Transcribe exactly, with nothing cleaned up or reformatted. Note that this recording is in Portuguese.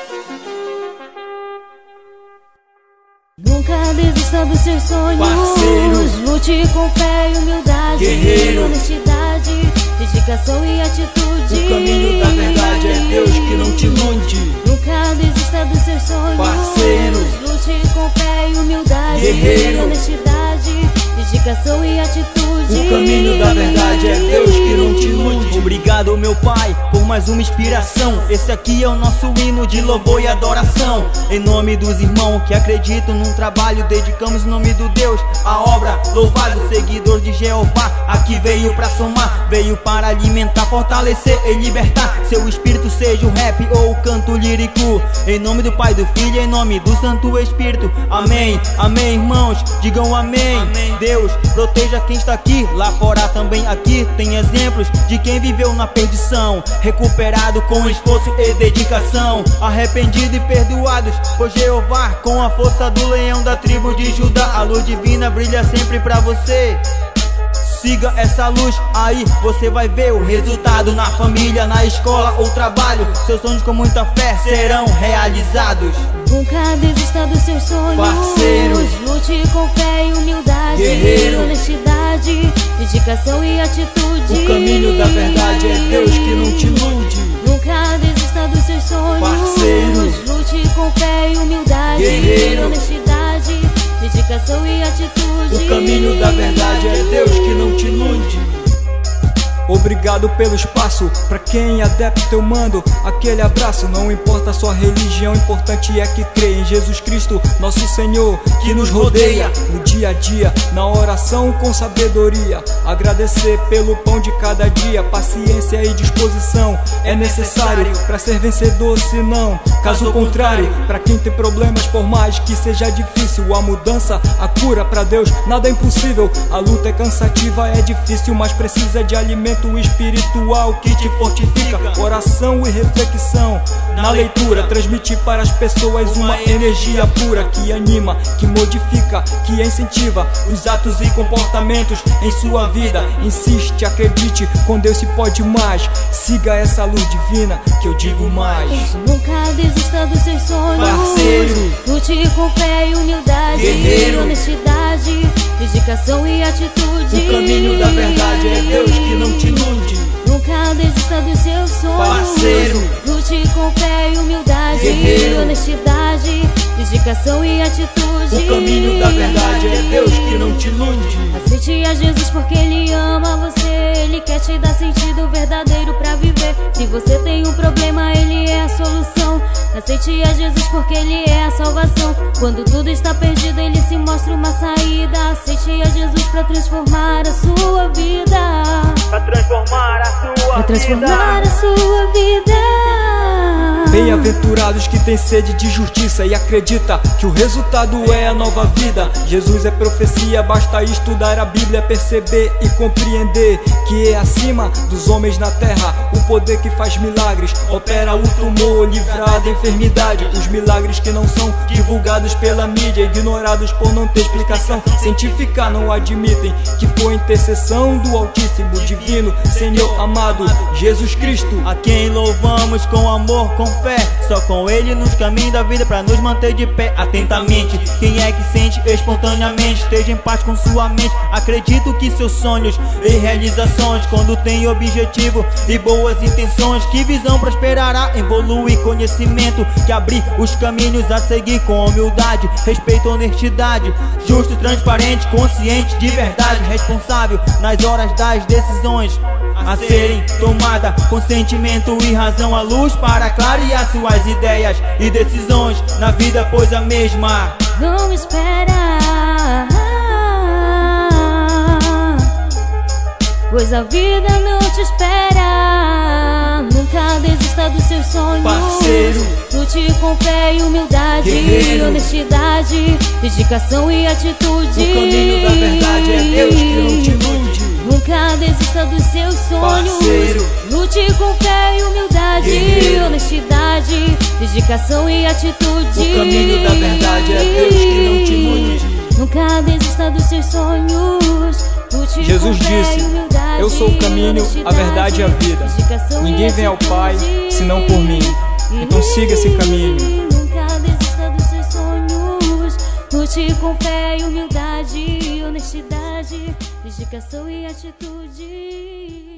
Nunca desista dos seus sonhos, parceiro. Lute com fé e humildade, guerreiro. Honestidade, dedicação e atitude. O caminho da verdade é Deus que não te ilude. Nunca desista dos seus sonhos, parceiro. Lute com fé e humildade, guerreiro. Honestidade, dedicação e atitude. O caminho da verdade é Deus que não te ilude. Obrigado, meu Pai, por mais uma inspiração. Esse aqui é o nosso hino de louvor e adoração. Em nome dos irmãos que acreditam num trabalho, dedicamos o nome do Deus a obra. Louvado, seguidor de Jeová, aqui veio pra somar, veio para alimentar, fortalecer e libertar. Seu espírito seja o rap ou o canto lírico. Em nome do Pai, do Filho e em nome do Santo Espírito. Amém, amém, irmãos, digam amém, amém. Deus proteja quem está aqui, lá fora também aqui tem exemplos de quem viveu na perdição, recuperado com esforço e dedicação, arrependido e perdoados por Jeová, com a força do leão da tribo de Judá. A luz divina brilha sempre pra você. Siga essa luz, aí você vai ver o resultado na família, na escola ou trabalho. Seus sonhos com muita fé serão realizados. Nunca desista dos seus sonhos, parceiro. Lute com fé e humildade, guerreiro. Honestidade, dedicação e atitude. O caminho da verdade é Deus que não te ilude. Nunca desista dos seus sonhos, parceiro. Lute com fé e humildade, guerreiro. Honestidade, dedicação e atitude. O caminho da verdade é Deus que não te ilude. Obrigado pelo espaço, pra quem é adepto eu mando aquele abraço. Não importa a sua religião, importante é que crê em Jesus Cristo, nosso Senhor, que nos rodeia no dia a dia, na oração com sabedoria. Agradecer pelo pão de cada dia, paciência e disposição é necessário pra ser vencedor, senão, caso contrário, pra quem tem problemas, por mais que seja difícil, a mudança, a cura pra Deus, nada é impossível. A luta é cansativa, é difícil, mas precisa de alimento espiritual que te fortifica. Oração e reflexão na leitura, transmite para as pessoas uma energia pura que anima, que modifica, que incentiva os atos e comportamentos em sua vida. Insiste, acredite, com Deus se pode mais. Siga essa luz divina que eu digo mais. Nunca desista dos seus sonhos, parceiro. Lute com fé e humildade, guerreiro. Honestidade, dedicação e atitude. O caminho da verdade é Deus que não te ilude. Nunca desista dos seus sonhos, parceiro. Lute com fé e humildade, guerreiro. Honestidade, dedicação e atitude. O caminho da verdade é Deus que não te ilude. Aceite a Jesus porque Ele ama você, Ele quer te dar sentido verdadeiro pra viver. Se você tem um problema, Ele é a solução. Aceite a Jesus porque Ele é a salvação. Quando tudo está perdido, Ele se mostra uma saída. Aceite a Jesus pra transformar a sua vida, Pra transformar a sua pra transformar vida. a sua vida. Bem-aventurados que têm sede de justiça e acredita que o resultado é a nova vida. Jesus é profecia, basta estudar a Bíblia, perceber e compreender que é acima dos homens na terra o poder que faz milagres, opera o tumor, livra da enfermidade. Os milagres que não são divulgados pela mídia, ignorados por não ter explicação científica, não admitem que foi intercessão do Altíssimo, Divino, Senhor amado Jesus Cristo, a quem louvamos com amor, com fé. Só com Ele nos caminhos da vida pra nos manter de pé. Atentamente, quem é que sente espontaneamente, esteja em paz com sua mente. Acredito que seus sonhos e realizações, quando tem objetivo e boas intenções, que visão prosperará, evolui conhecimento, que abrir os caminhos a seguir com humildade, respeito, honestidade, justo, transparente, consciente de verdade, responsável nas horas das decisões a serem tomadas com sentimento e razão. A luz para clarear suas ideias e decisões na vida, pois a mesma não espera, pois a vida não te espera. Nunca desista dos seus sonhos, parceiro. Lute com fé e humildade, guerreiro. Honestidade, dedicação e atitude. O caminho da verdade é Deus que não te ilude. Nunca desista dos seus sonhos, parceiro. Lute com fé e humildade, guerreiro. Honestidade, dedicação e atitude. O caminho da verdade é Deus que não te ilude. Nunca desista dos seus sonhos. Lute Jesus com fé disse: e humildade, eu sou o caminho, a verdade e a vida. dedicação Ninguém e vem ao Pai atitude. senão por mim. Então siga esse caminho. Nunca desista dos seus sonhos. Lute com fé e humildade, honestidade, dedicação e atitude.